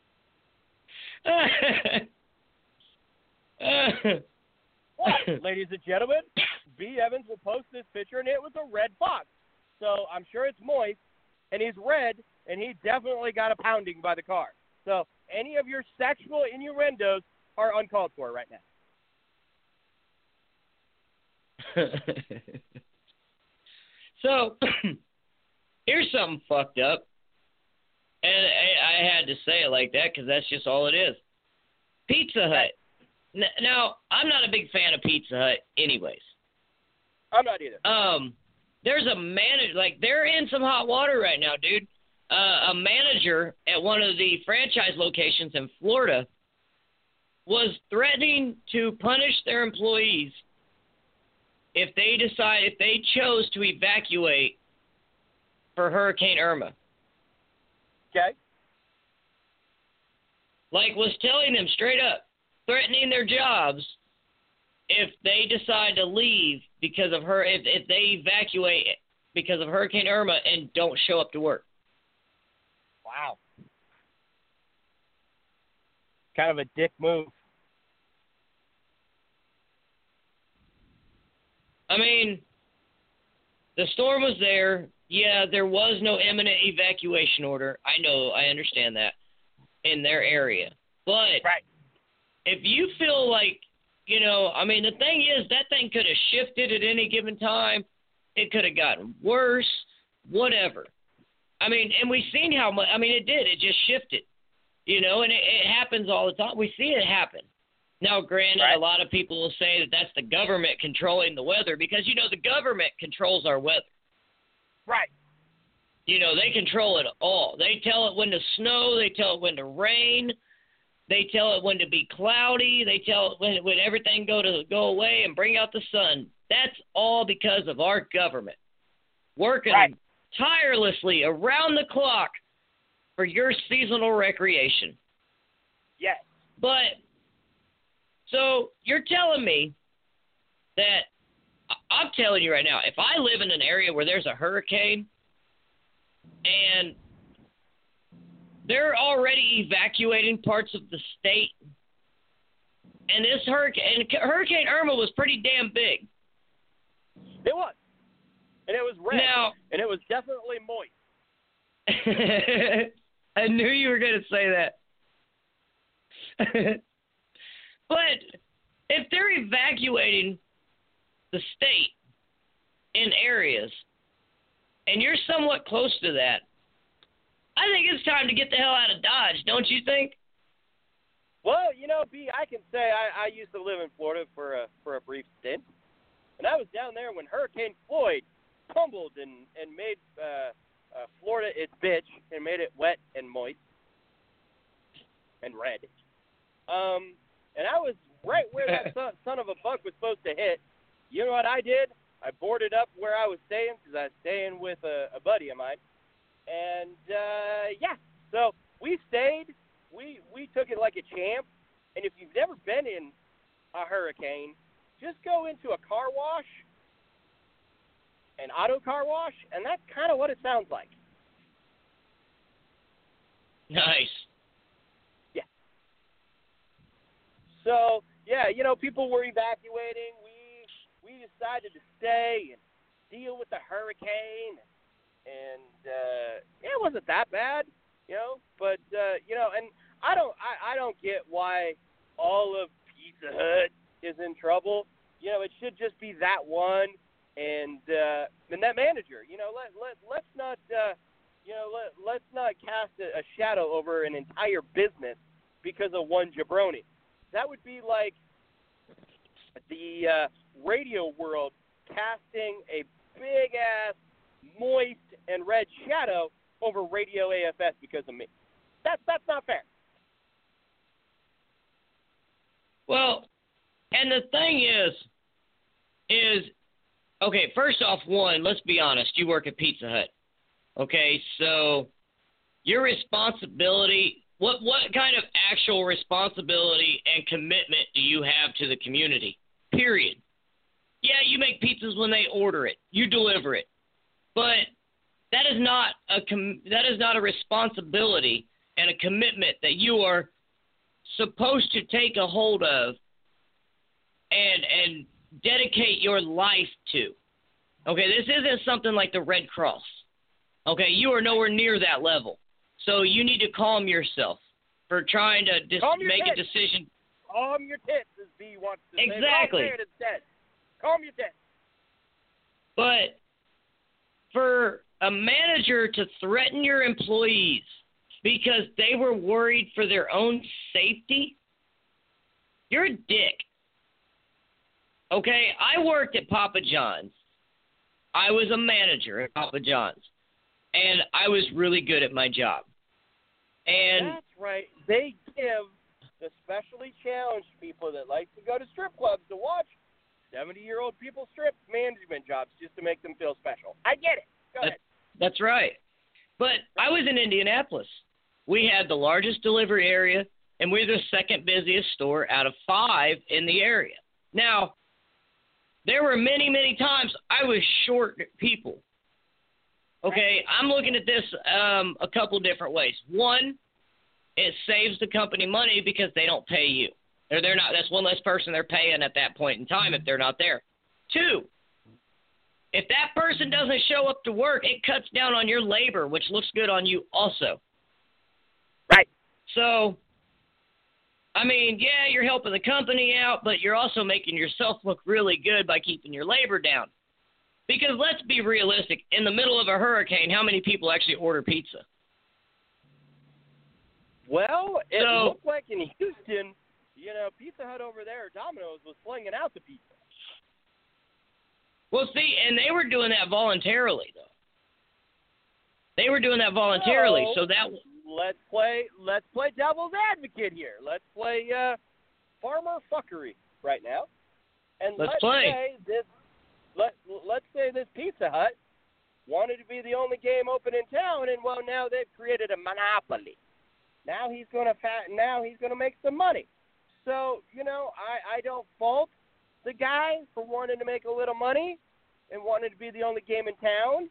What, ladies and gentlemen, B. Evans will post this picture, and it was a red fox. So I'm sure it's moist, and he's red, and he definitely got a pounding by the car. So any of your sexual innuendos are uncalled for right now. So here's something fucked up, and I had to say it like that because that's just all it is. Pizza Hut. Now, I'm not a big fan of Pizza Hut anyways. I'm not either. There's a manager, like, they're in some hot water right now, dude. A manager at one of the franchise locations in Florida was threatening to punish their employees if they chose to evacuate for Hurricane Irma. Okay. Like, was telling them straight up, threatening their jobs if they decide to leave because of her, if they evacuate because of Hurricane Irma and don't show up to work. Wow. Kind of a dick move. I mean, the storm was there. Yeah, there was no imminent evacuation order. I know, I understand that in their area. But if you feel like, I mean, the thing is, that thing could have shifted at any given time. It could have gotten worse, whatever. I mean, and we've seen how much, I mean, it did. It just shifted, and it happens all the time. We see it happen. Now, granted, a lot of people will say that that's the government controlling the weather because, the government controls our weather. Right. They control it all. They tell it when to snow. They tell it when to rain. They tell it when to be cloudy. They tell it when everything go away and bring out the sun. That's all because of our government working tirelessly around the clock for your seasonal recreation. Yes. But, so you're telling me that, I'm telling you right now, if I live in an area where there's a hurricane and they're already evacuating parts of the state, and this Hurricane Irma was pretty damn big. It was. And it was red. Now, and it was definitely moist. I knew you were going to say that. But if they're evacuating the state in areas, and you're somewhat close to that, I think it's time to get the hell out of Dodge, don't you think? Well, you know, B, I can say I used to live in Florida for a brief stint, and I was down there when Hurricane Floyd tumbled and made Florida its bitch and made it wet and moist and red. And I was right where that son of a buck was supposed to hit. You know what I did? I boarded up where I was staying because I was staying with a buddy of mine. And, so we stayed. We took it like a champ. And if you've never been in a hurricane, just go into a car wash, an auto car wash, and that's kind of what it sounds like. Nice. Yeah. So, yeah, you know, people were evacuating. We decided to stay and deal with the hurricane. And, it wasn't that bad, you know. But, and I don't get why all of Pizza Hut is in trouble. You know, it should just be that one and that manager. You know, let's not let's not cast a shadow over an entire business because of one jabroni. That would be like the radio world casting a big ass moist and red shadow over Radio AFS because of me. That's not fair. Well, and the thing is, okay, first off, one, let's be honest, you work at Pizza Hut. Okay, so your responsibility, what kind of actual responsibility and commitment do you have to the community? Period. Yeah, you make pizzas when they order it. You deliver it. But that is not a responsibility and a commitment that you are supposed to take a hold of and dedicate your life to. Okay, this isn't something like the Red Cross. Okay, you are nowhere near that level. So you need to calm yourself for trying to make a decision. Calm your tits, as B wants to say. Exactly. Say it instead. Calm your tits. But for a manager to threaten your employees because they were worried for their own safety, you're a dick. Okay, I worked at Papa John's. I was a manager at Papa John's, and I was really good at my job. And that's right. They give the specially challenged people that like to go to strip clubs to watch 70-year-old people strip management jobs just to make them feel special. I get it. Go ahead. That's right. But I was in Indianapolis. We had the largest delivery area, and we're the second busiest store out of 5 in the area. Now, there were many, many times I was short people. Okay, I'm looking at this a couple different ways. One, it saves the company money because they don't pay you. They're not. That's one less person they're paying at that point in time if they're not there. 2, if that person doesn't show up to work, it cuts down on your labor, which looks good on you also. Right. So, I mean, yeah, you're helping the company out, but you're also making yourself look really good by keeping your labor down. Because let's be realistic, in the middle of a hurricane, how many people actually order pizza? Well, it looked like in Houston, you know, Pizza Hut over there, Domino's, was flinging out the pizza. Well, see, and they were doing that voluntarily, though. They were doing that voluntarily, so that... let's play devil's advocate here. Let's play farmer fuckery right now. And let's say this Pizza Hut wanted to be the only game open in town, and well, now they've created a monopoly. Now he's going to make some money. So, I don't fault the guy for wanting to make a little money and wanting to be the only game in town.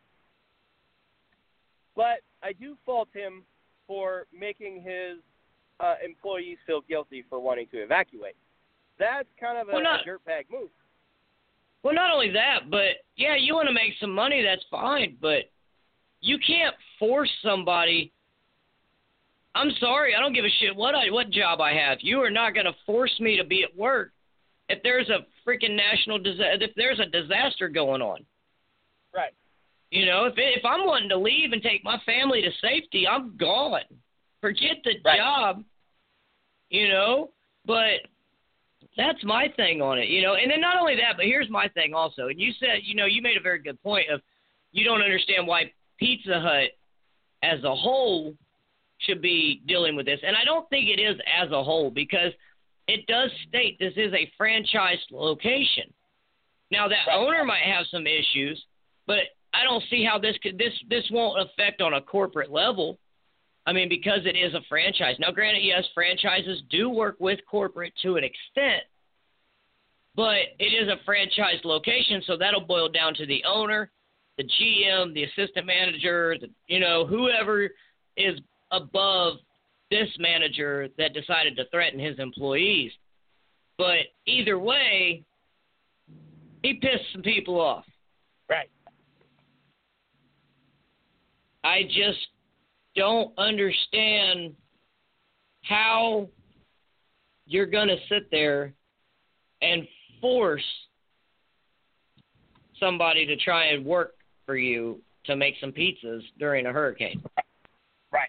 But I do fault him for making his employees feel guilty for wanting to evacuate. That's kind of a dirtbag move. Well, not only that, but, yeah, you want to make some money, that's fine, but you can't force somebody. I'm sorry, I don't give a shit what job I have. You are not going to force me to be at work if there's a freaking if there's a disaster going on. Right. If I'm wanting to leave and take my family to safety, I'm gone. Forget the job, but that's my thing on it, And then not only that, but here's my thing also. And you said, you made a very good point of you don't understand why Pizza Hut as a whole should be dealing with this. And I don't think it is as a whole because it does state this is a franchised location. Now, that owner might have some issues, but I don't see how this won't affect on a corporate level. I mean, because it is a franchise. Now, granted, yes, franchises do work with corporate to an extent, but it is a franchise location, so that'll boil down to the owner, the GM, the assistant manager, whoever is above this manager that decided to threaten his employees. But either way, he pissed some people off. Right. I just don't understand how you're going to sit there and force somebody to try and work for you to make some pizzas during a hurricane. Right.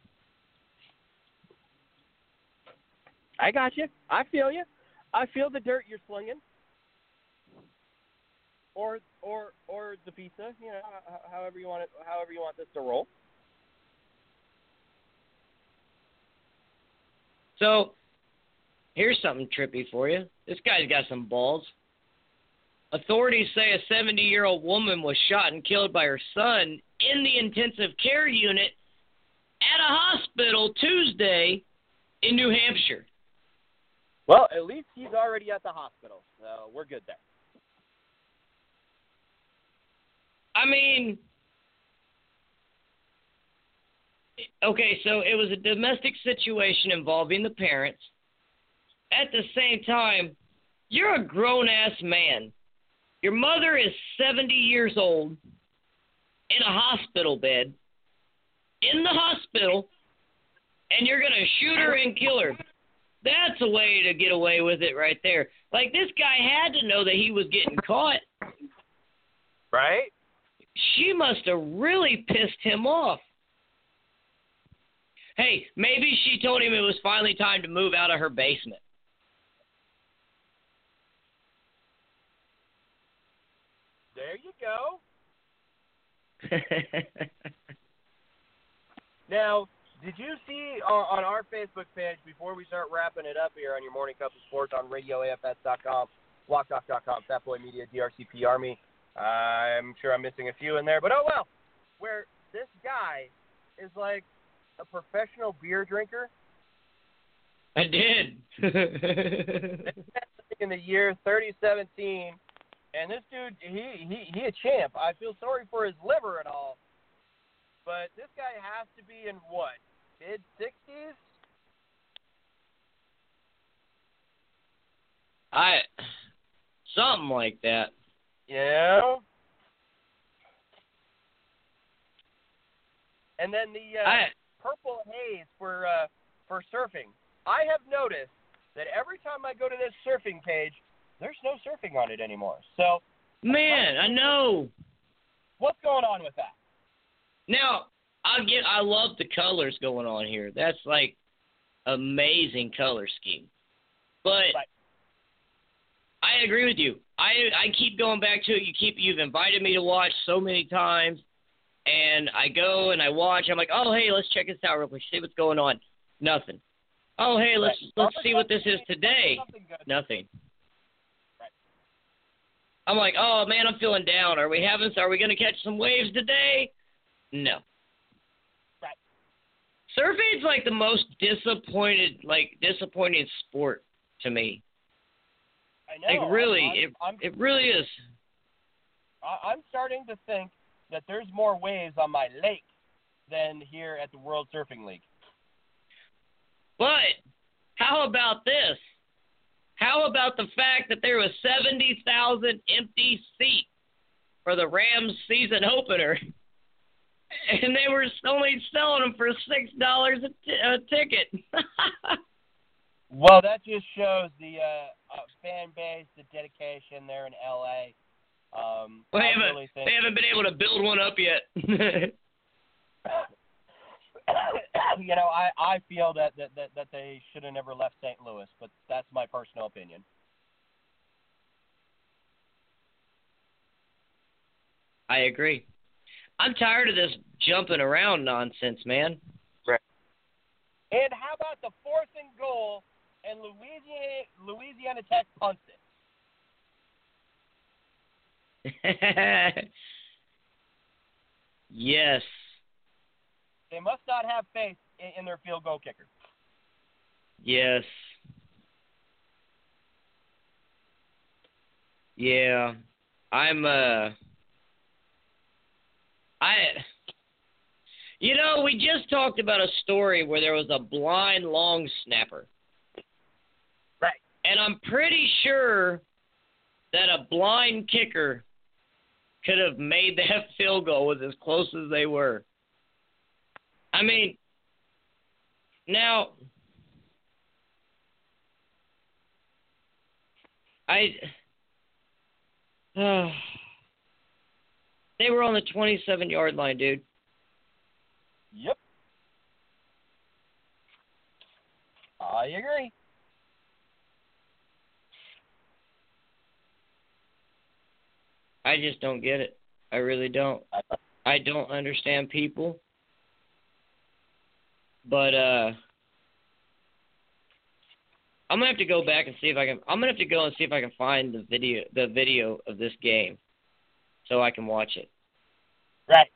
I got you. I feel you. I feel the dirt you're slinging. Or the pizza, however you want this to roll. So, here's something trippy for you. This guy's got some balls. Authorities say a 70-year-old woman was shot and killed by her son in the intensive care unit at a hospital Tuesday in New Hampshire. Well, at least he's already at the hospital, so we're good there. I mean, okay, so it was a domestic situation involving the parents. At the same time, you're a grown-ass man. Your mother is 70 years old in a hospital bed, in the hospital, and you're going to shoot her and kill her. That's a way to get away with it right there. Like, this guy had to know that he was getting caught. Right? She must have really pissed him off. Hey, maybe she told him it was finally time to move out of her basement. There you go. Now, did you see on our Facebook page, before we start wrapping it up here on your Morning Cup of Sports on RadioAFS.com, BlockTalk.com, Fatboy Media, DRCP Army, I'm sure I'm missing a few in there, but oh well, where this guy is like a professional beer drinker. I did. In the year 2017, and this dude, he a champ. I feel sorry for his liver and all, but this guy has to be in what, mid-60s? Something like that. Yeah. And then the purple haze for surfing. I have noticed that every time I go to this surfing page, there's no surfing on it anymore. So, man, I know. What's going on with that? Now, I love the colors going on here. That's like amazing color scheme. But I agree with you. I keep going back to it. You've invited me to watch so many times, And I go and I watch. I'm like, oh, hey, let's check this out real quick. See what's going on. Nothing. Oh, hey, let's see what this is today. Nothing. I'm like, oh man, I'm feeling down. Are we going to catch some waves today? No. Right. Surfing's like the most disappointing sport to me. I know. Like really, it really is. I'm starting to think that there's more waves on my lake than here at the World Surfing League. But how about this? How about the fact that there was 70,000 empty seats for the Rams season opener, and they were only selling them for $6 a ticket? Well, that just shows the fan base, the dedication there in LA. They haven't been able to build one up yet. You know, I feel that they should have never left St. Louis, but that's my personal opinion. I agree. I'm tired of this jumping around nonsense, man. Right. And how about the 4th and goal and Louisiana Tech punts it? Yes. They must not have faith in their field goal kicker. Yes. Yeah. We just talked about a story where there was a blind long snapper. Right. And I'm pretty sure that a blind kicker could have made that field goal with as close as they were. I mean, now, they were on the 27-yard line, dude. Yep. I agree. I just don't get it. I really don't. I don't understand people. But I'm gonna have to go back and see if I can. I'm gonna have to go and see if I can find the video of this game, so I can watch it. Right.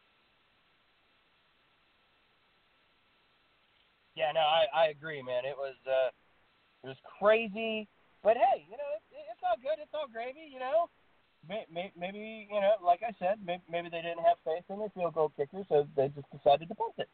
Yeah, no, I agree, man. It was crazy, but hey, it's all good. It's all gravy, Maybe like I said, maybe they didn't have faith in their field goal kicker, so they just decided to punt it.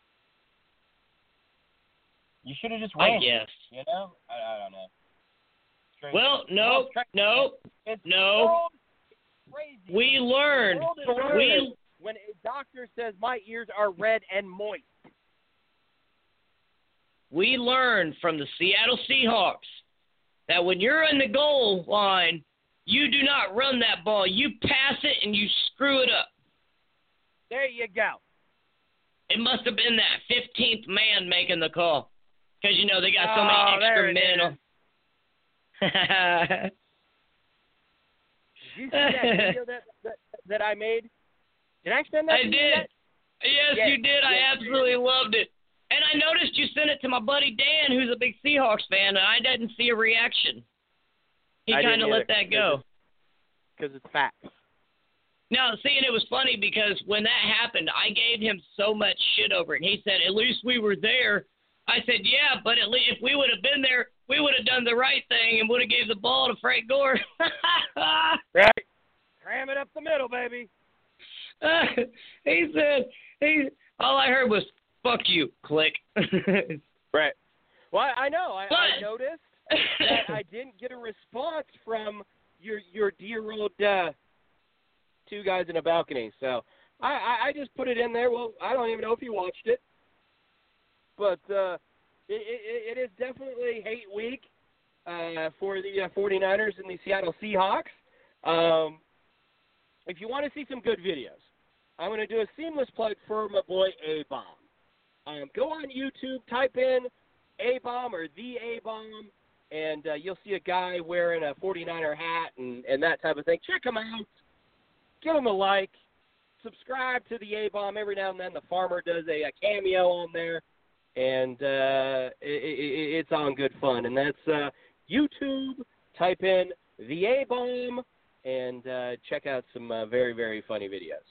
You should have just ran. I guess. I don't know. Crazy. Well, no. It's crazy. We learned. When a doctor says my ears are red and moist. We learned from the Seattle Seahawks that when you're in the goal line, you do not run that ball. You pass it and you screw it up. There you go. It must have been that 15th man making the call. Because, they got so many extra men on. Did you see that video that I made? Did I send that to you? I did. Yes, you did. I absolutely loved it. And I noticed you sent it to my buddy Dan, who's a big Seahawks fan, and I didn't see a reaction. He kind of let that go. Because it's facts. No, see, and it was funny because when that happened, I gave him so much shit over it. And he said, at least we were there. I said, yeah, but at least if we would have been there, we would have done the right thing and would have gave the ball to Frank Gore. Right. Cram it up the middle, baby. He said, all I heard was, fuck you, click. Right. Well, I know. I noticed that I didn't get a response from your dear old two guys in a balcony. So I just put it in there. Well, I don't even know if you watched it. But it is definitely hate week for the 49ers and the Seattle Seahawks. If you want to see some good videos, I'm going to do a seamless plug for my boy A-Bomb. Go on YouTube, type in A-Bomb or The A-Bomb, and you'll see a guy wearing a 49er hat and that type of thing. Check him out. Give him a like. subscribe to the A-Bomb. Every now and then the Farmer does a cameo on there, and it's on good fun. And that's YouTube. Type in the A-Bomb and check out some very, very funny videos.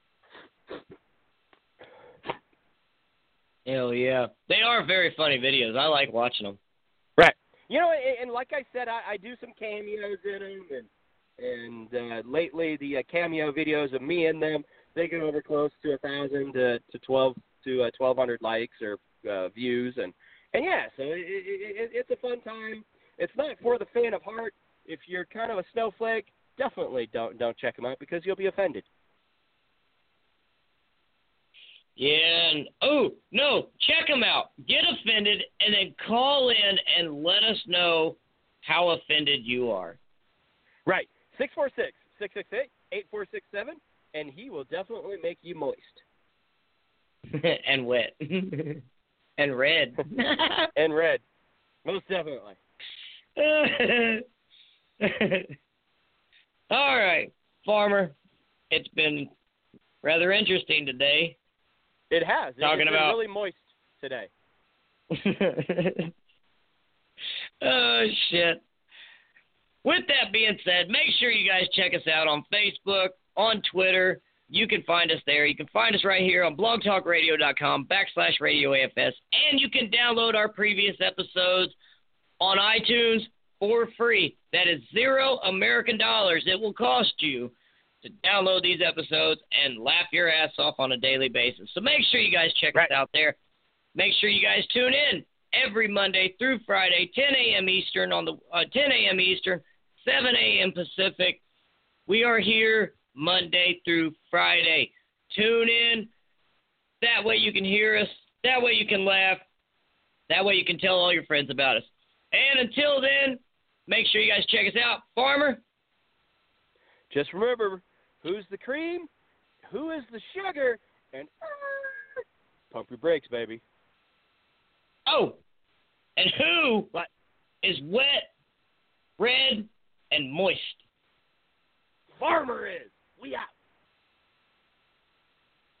Hell yeah. They are very funny videos. I like watching them. Right. You know, and like I said, I do some cameos in them, and lately the cameo videos of me in them, they get over close to 1,000 to 1,200 likes or views, and yeah, so it's a fun time. It's not for the faint of heart. If you're kind of a snowflake, definitely don't check them out because you'll be offended. Yeah, and no, check them out. Get offended, and then call in and let us know how offended you are. Right. 646-668-8467, and he will definitely make you moist. And wet. And red. And red. Most definitely. All right, Farmer. It's been rather interesting today. It has. Talking it's about been really moist today. Oh, shit. With that being said, make sure you guys check us out on Facebook, on Twitter. You can find us there. You can find us right here on blogtalkradio.com/RadioAFS. And you can download our previous episodes on iTunes for free. That is $0 American dollars. It will cost you to download these episodes and laugh your ass off on a daily basis. So make sure you guys check us out there. Make sure you guys tune in every Monday through Friday, 10 a.m. Eastern, 7 a.m. Pacific. We are here Monday through Friday. Tune in. That way you can hear us. That way you can laugh. That way you can tell all your friends about us. And until then, make sure you guys check us out. Farmer? Just remember, who's the cream? Who is the sugar? And pump your brakes, baby. Oh, and who is wet, red, and moist? Farmer is. We out.